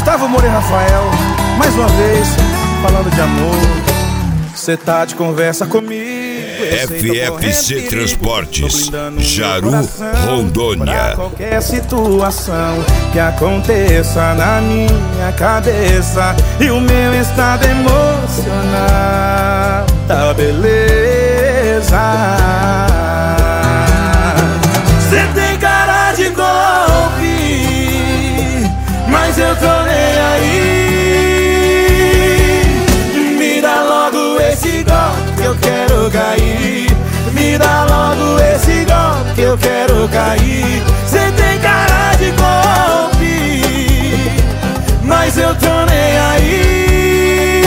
Gustavo Moura e Rafael, mais uma vez, falando de amor. Cê tá de conversa comigo. FFC Transportes, Jaru, Rondônia. Pra qualquer situação que aconteça na minha cabeça e o meu estado emocional, tá beleza. Cê tem cara de golpe, mas eu tô nem aí. Me dá logo esse golpe que eu quero cair. Me dá logo esse golpe que eu quero cair. Cê tem cara de golpe, mas eu tô nem aí.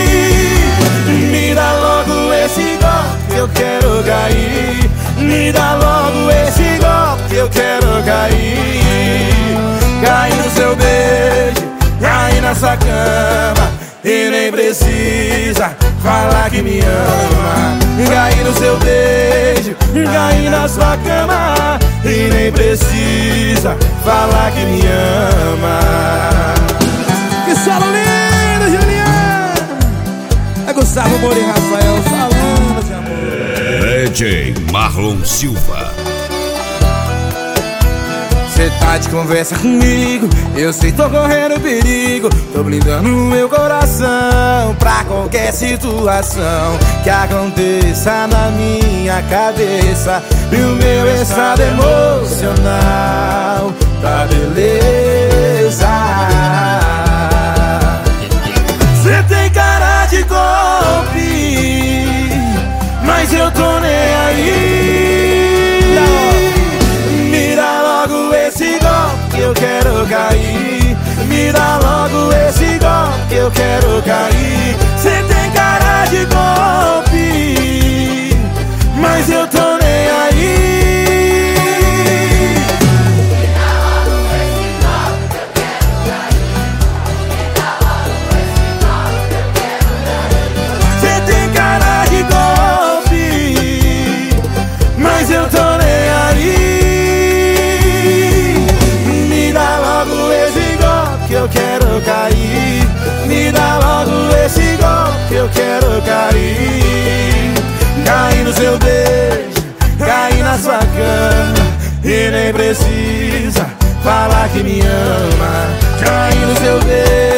Me dá logo esse golpe que eu quero cair. Me dá logo esse golpe que eu quero cair. Cair no seu beijo, cair na sua cama e nem precisa falar que me ama. Cair no seu beijo, cair na sua cama e nem precisa falar que me ama. Que solo lindo, Juliano! É Gustavo Moura e Rafael falando de amor. DJ Marlon Silva. Cê tá de conversa comigo, eu sei, tô correndo perigo. Tô blindando meu coração pra qualquer situação que aconteça na minha cabeça e o meu estado emocional, tá beleza. Cê tem cara de golpe, mas eu tô nem aí. Eu quero cair. Me dá logo esse golpe que eu quero cair. Cê tem cara de golpe, mas eu tô nem aí. Me dá logo esse golpe que eu quero cair. Me dá logo esse golpe que eu quero cair. Cê tem cara de golpe, mas eu tô nem aí. Eu quero cair. Me dá logo esse golpe que eu quero cair. Cair no seu beijo, cair na sua cama e nem precisa falar que me ama. Cair no seu beijo.